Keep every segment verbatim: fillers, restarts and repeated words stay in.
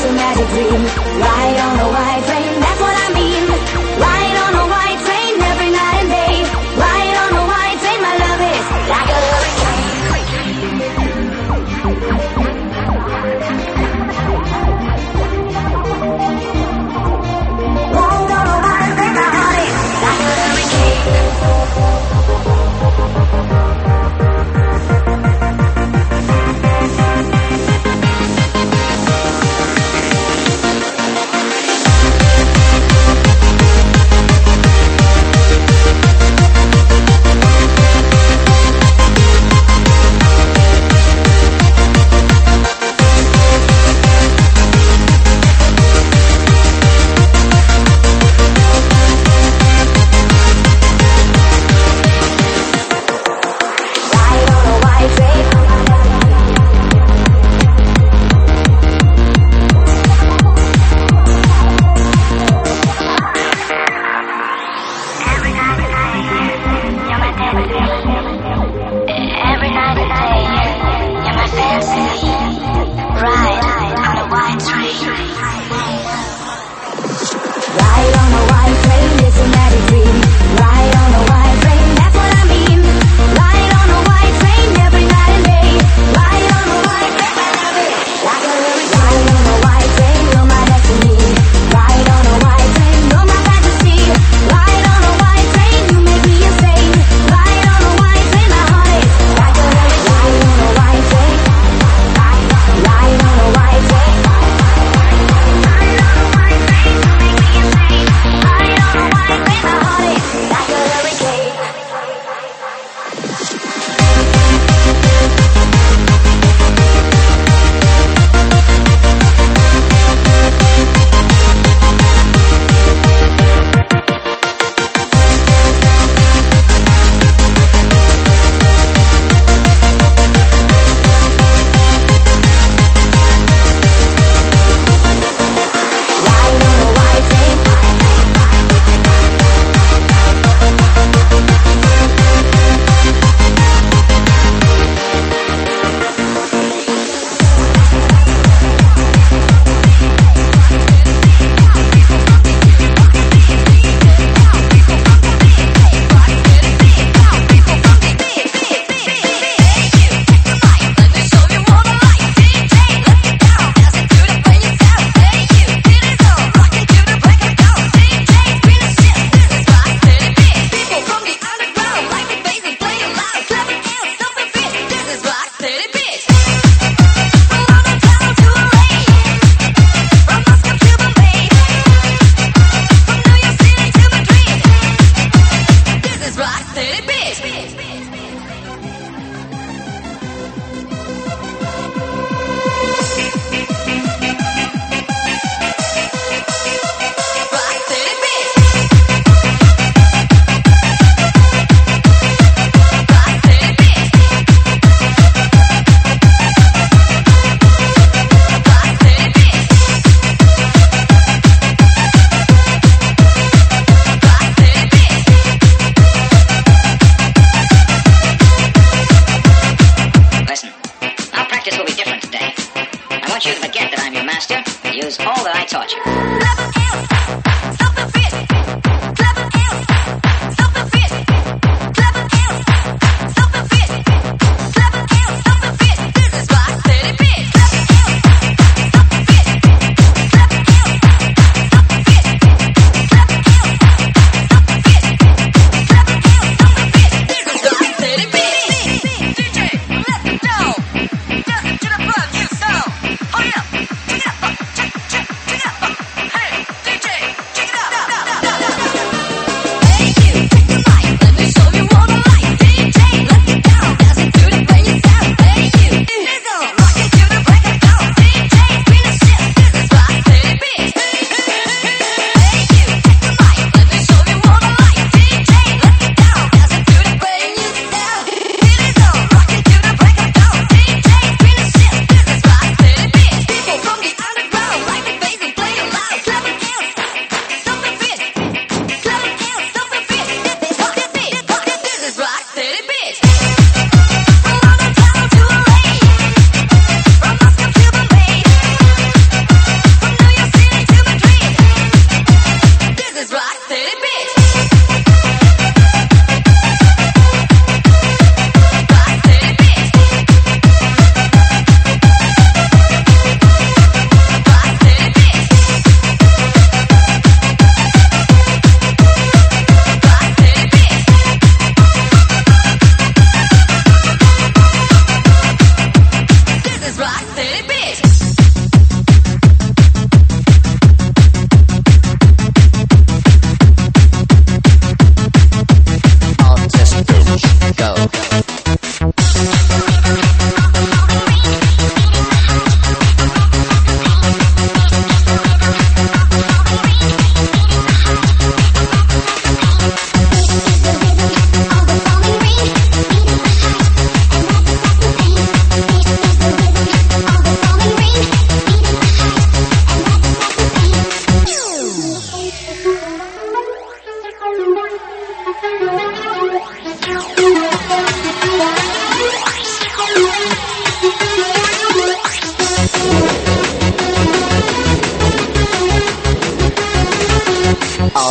it's a magic dream. Ride on a white train, that's what I mean. Ride on a white train every night and day. Ride on a white train, my love is like a hurricane. Ride on a white train, my heart is like a hurricane.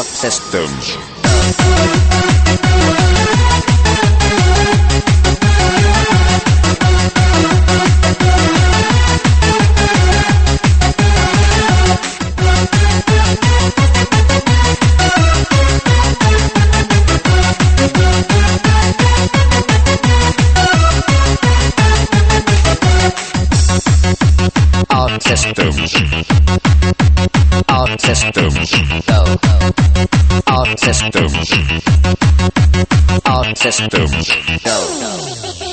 Out systems. Out systems. Out systems. Go. Out systems. Out systems. Go.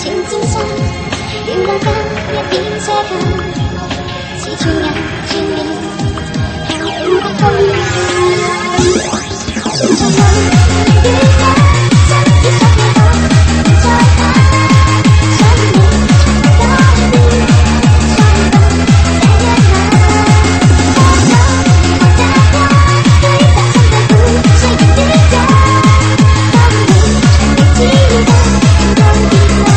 情景下，云高高也比彩虹，祈求让今年好不好？就这样遇到，像一场美梦，就它像你到底想到在远方，我走我大过，可以大声的呼，谁也别走，当你成为记忆的动地方。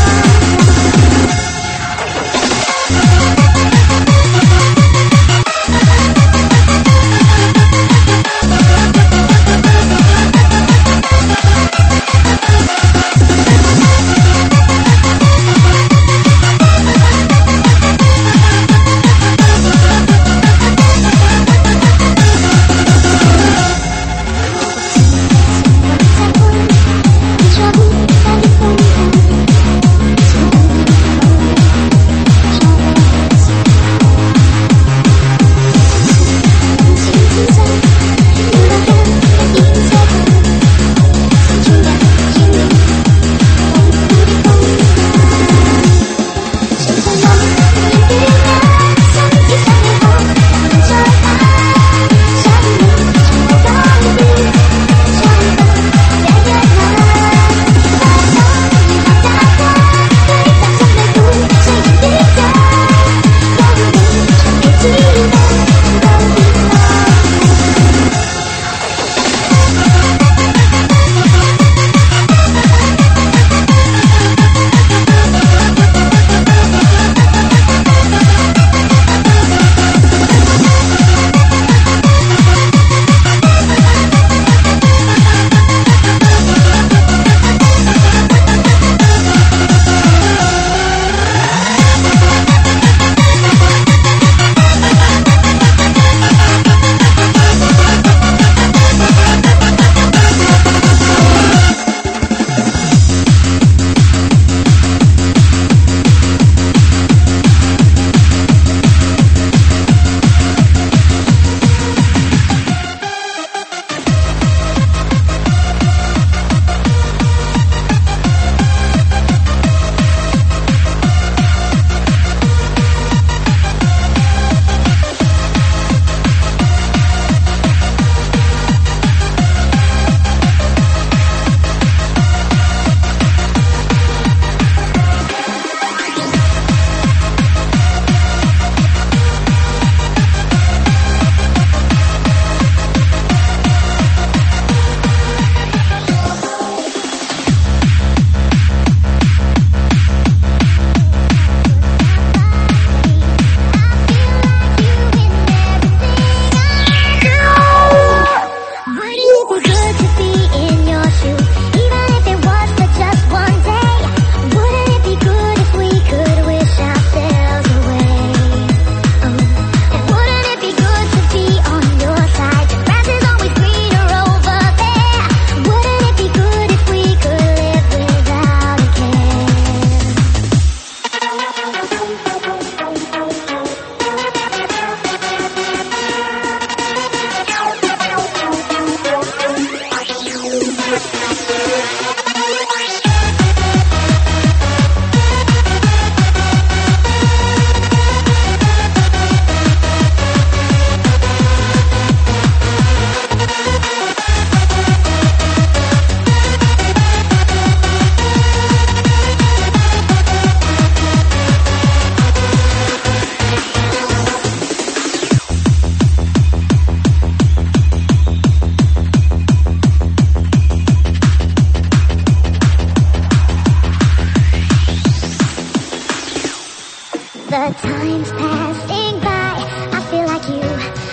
The time's passing by, I feel like you,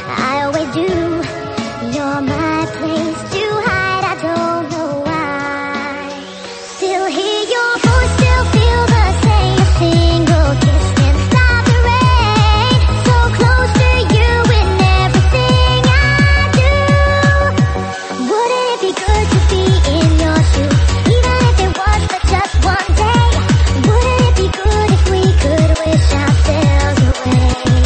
I always do. You're my place to hide, I don't know why. Still hear your voice, still feel the same. A single kiss can stop the rain. So close to you in everything I do. Wouldn't it be good to be in your shoes, even if it was for just one day? Wouldn't it be good if we could wish ourselves away?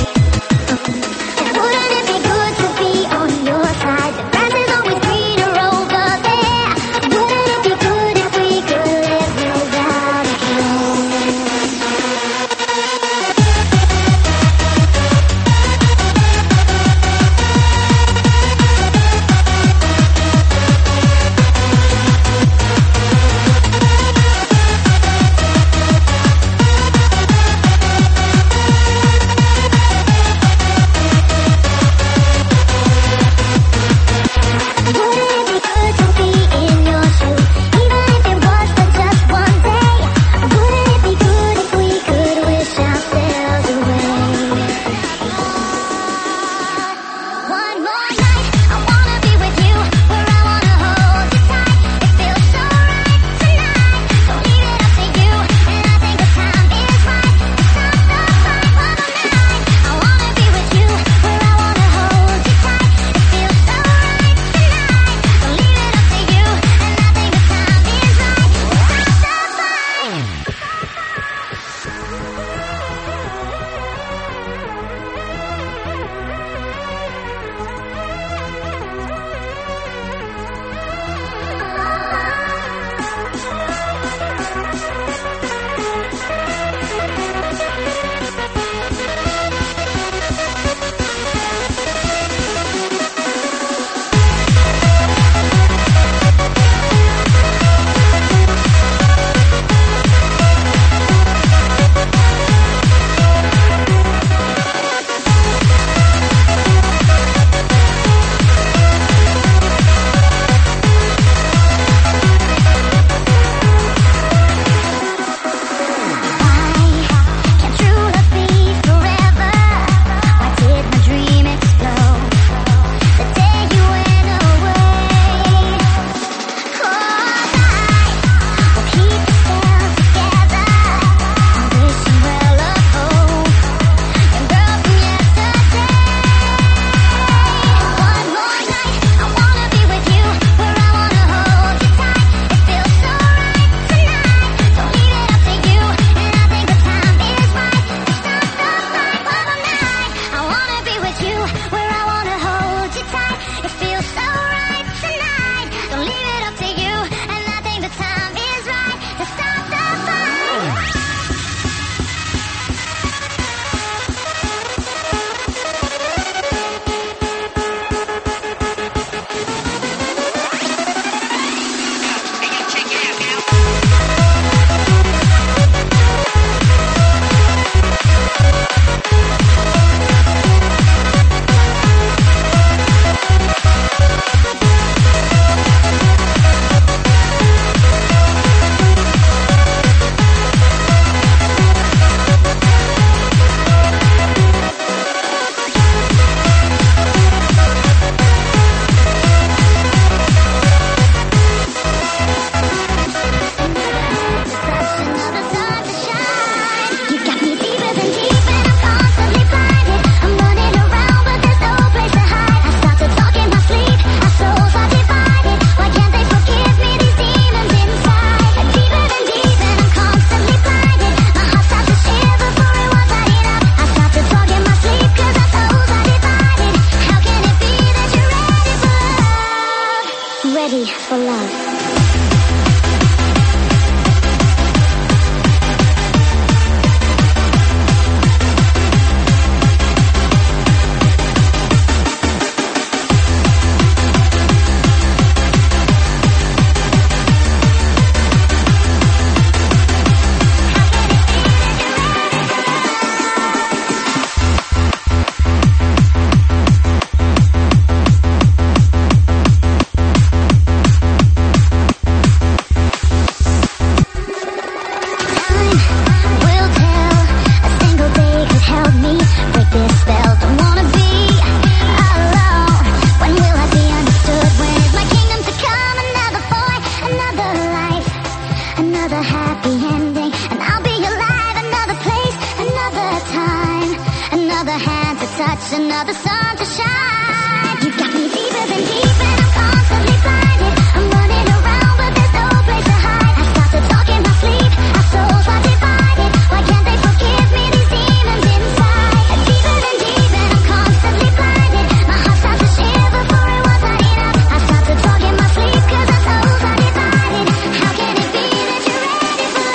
it's another sun to shine. You got me deeper than deep and I'm constantly blinded. I'm running around but there's no place to hide. I start to talk in my sleep, our souls are divided. Why can't they forgive me, these demons inside? Deeper than deep and I'm constantly blinded. My heart starts to shiver for it was not enough. I start to talk in my sleep cause our souls are divided. How can it be that you're ready for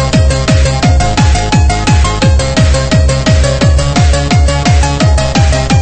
love?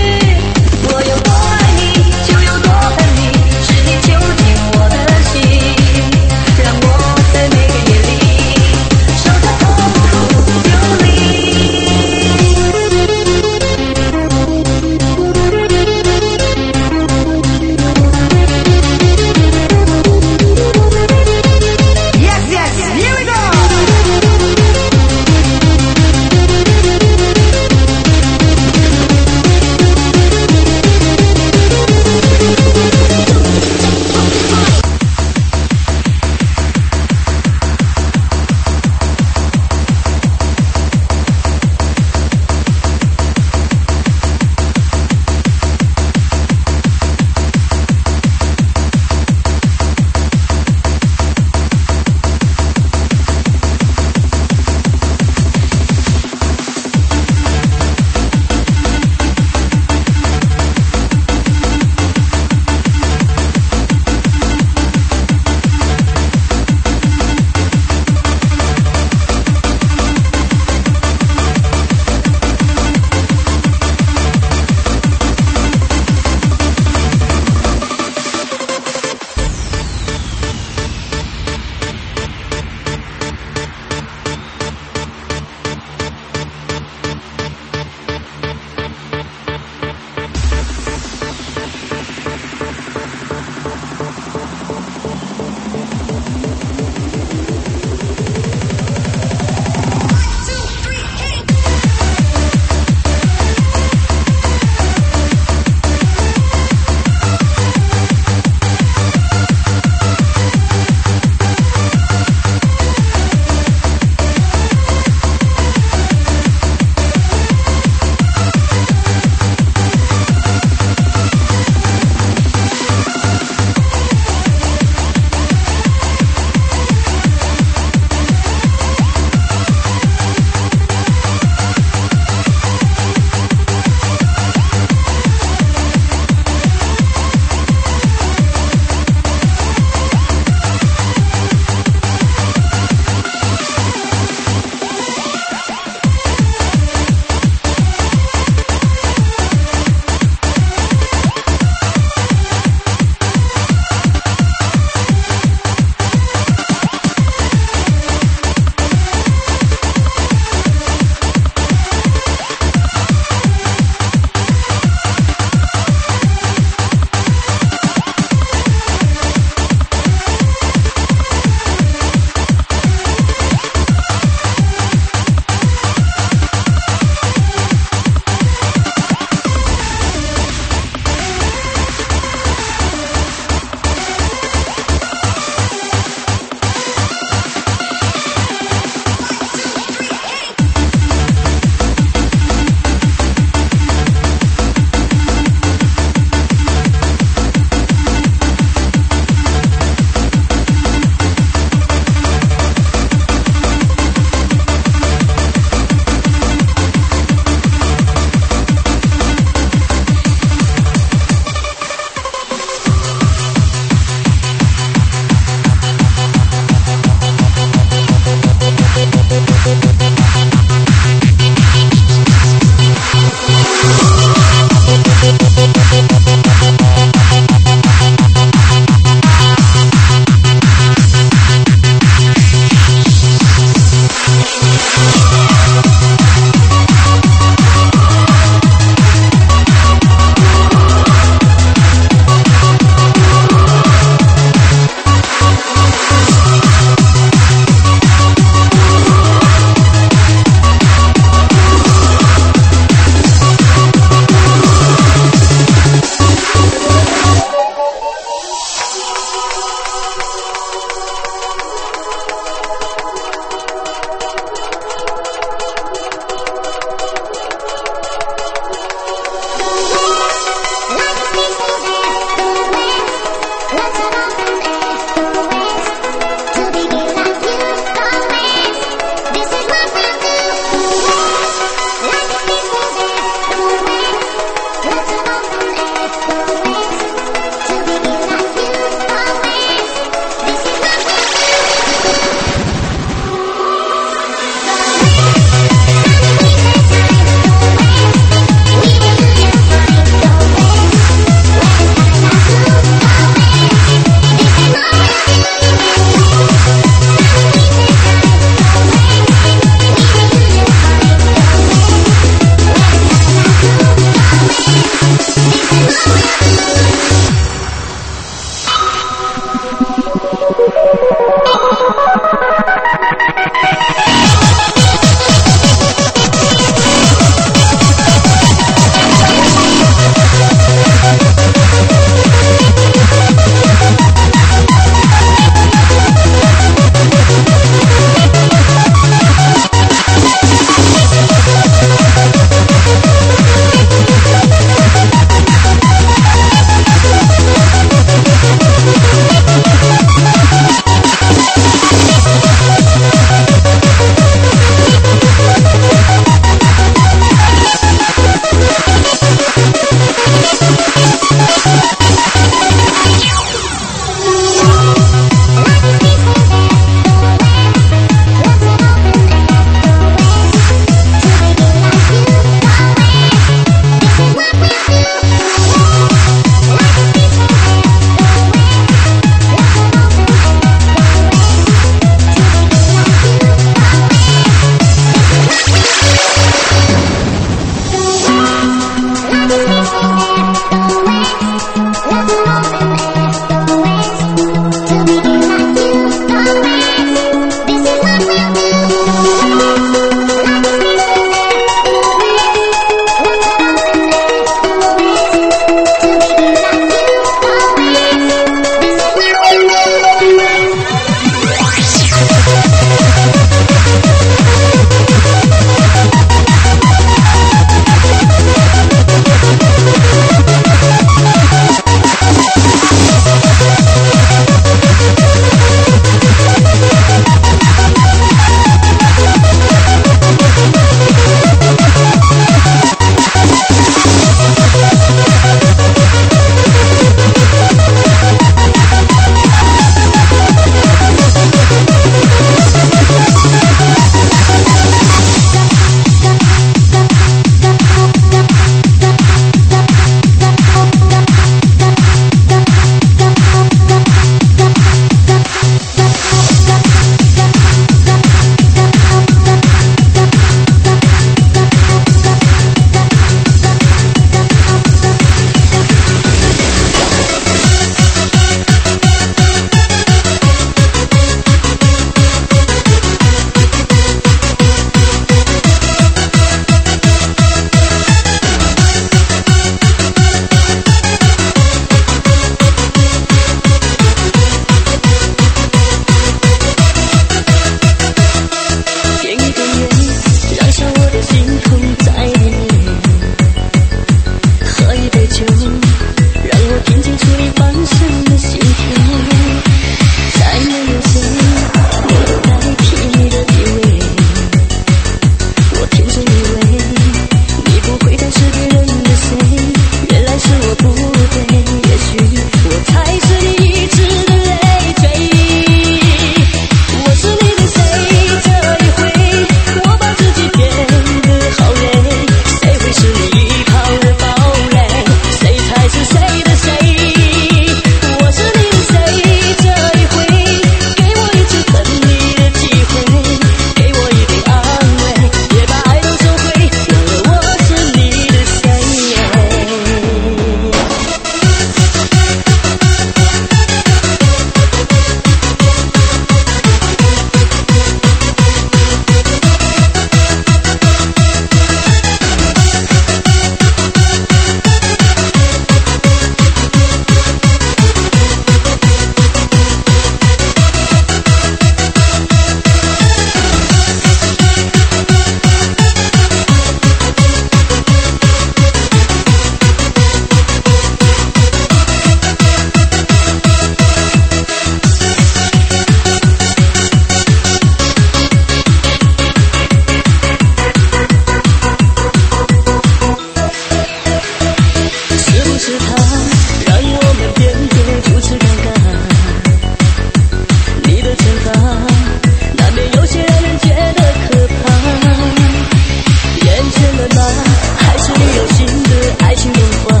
是他让我们变得如此尴尬，你的惩罚难免有些让人觉得可怕。厌倦了吗？还是你有新的爱情文化？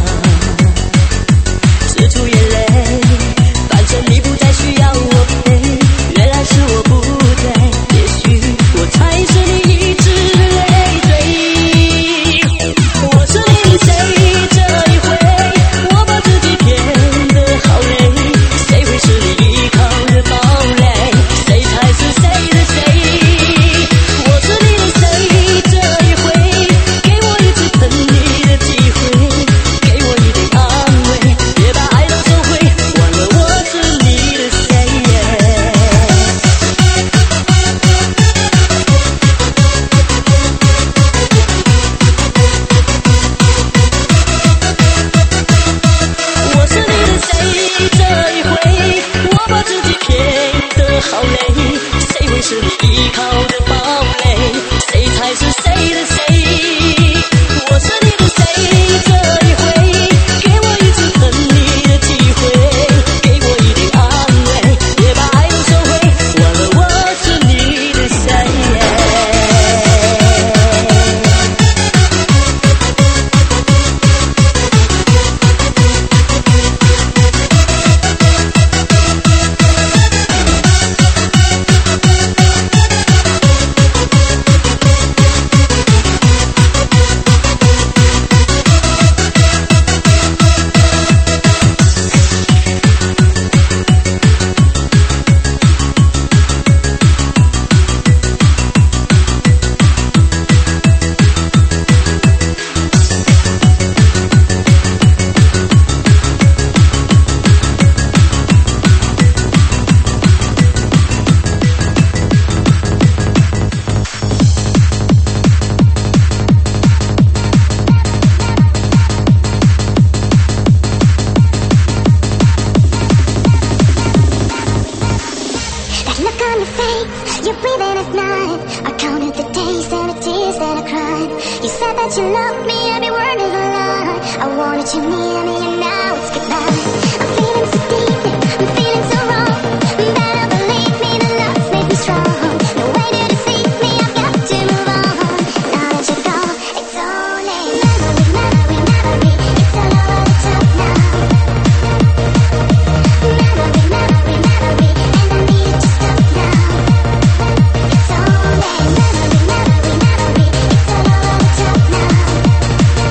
使出眼泪，反正你不再需要我陪。原来是我不对，也许我才是你一直的累赘。我是你的谁？这一回我把自己骗得好累，谁会是你依靠的堡垒？谁才是谁的谁？我是你的谁？这一回给我一次疼你的机会，给我一点安慰，别把爱都收回，完了我是你的谁？我是你的谁？这一回我把自己骗得好累，谁会是你依靠的堡垒？谁才是谁的谁？我是你的谁？这一回给我一次疼你的机会，给我一点安慰，别把爱都收回，完了我是你的谁？ That look on your face, you're breathing at night. I counted the days and the tears that I cried. You said that you loved me, every word is a lie. I wanted you near me and now it's goodbye. I'm feeling so deep, I'm feeling so wrong. Better believe me, the love's made me strong. No way to deceive me, I've got to move on. Now that you're gone, it's only memory, memory, memory. It's all over the top now. Memory, memory, memory, and I need it to stop now. It's only memory, memory, memory. It's all over the top now.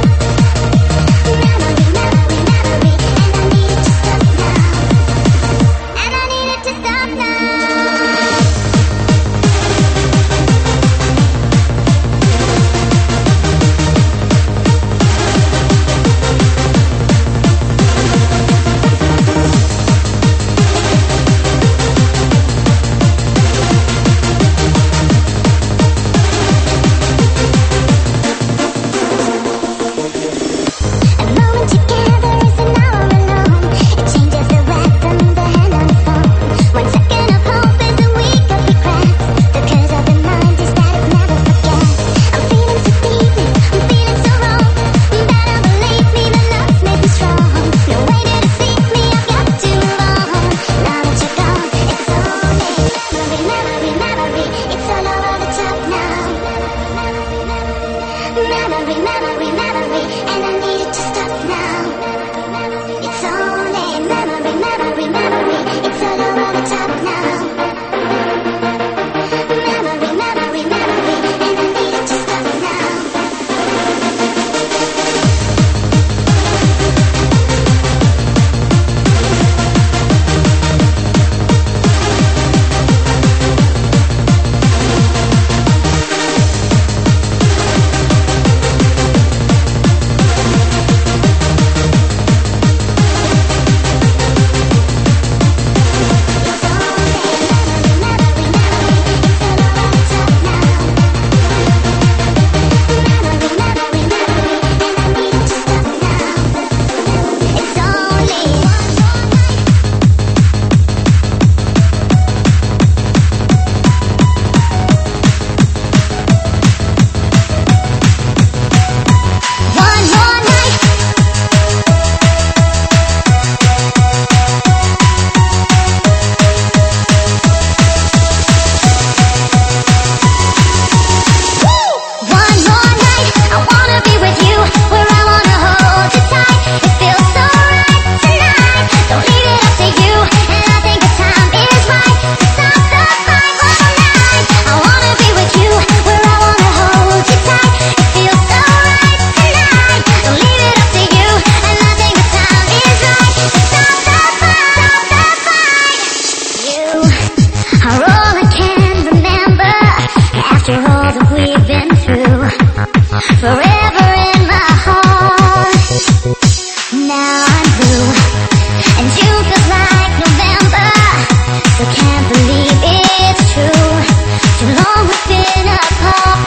Now I'm blue, and June feels like November. Still can't believe it's true. Too long we've been apart.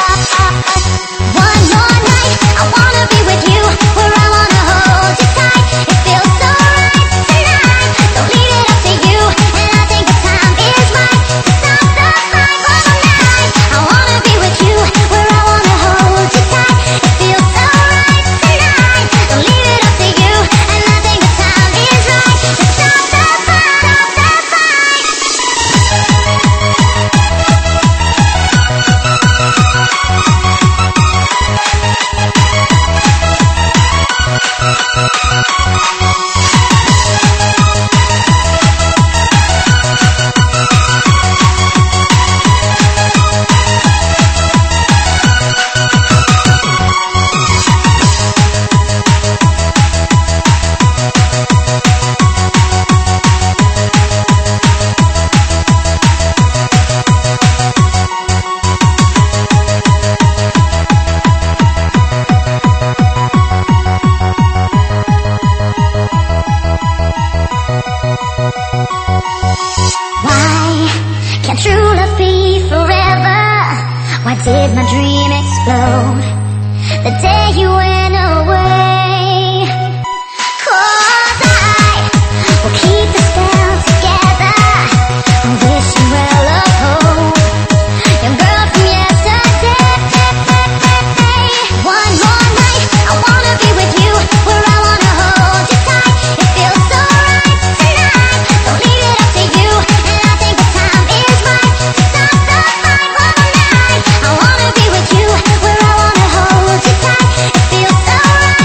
One more night, I wanna be with you, where I wanna hold you tight. It feels so right tonight. Don't leave it up to you, and I think the time is right to stop the fight. One more night, I wanna be with you, where I wanna hold you tight. It feels so right tonight. Don't leave it up to you, and I think the time is right to stop the fight. Stop the fight. Why can't true love be forever? Why did my dream explode the day you went away? 'Cause I will keep the spell together. I wish you well of hope, young girl from yesterday. One more night, I wanna be with you, where I wanna hold you tight. It feels so right tonight. Don't leave it up to you, and I think the time is right to stop the fight. One more night, I wanna be with you, where I wanna hold you tight. It feels so right.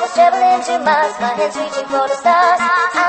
traveling too miles, my hands reaching for the stars.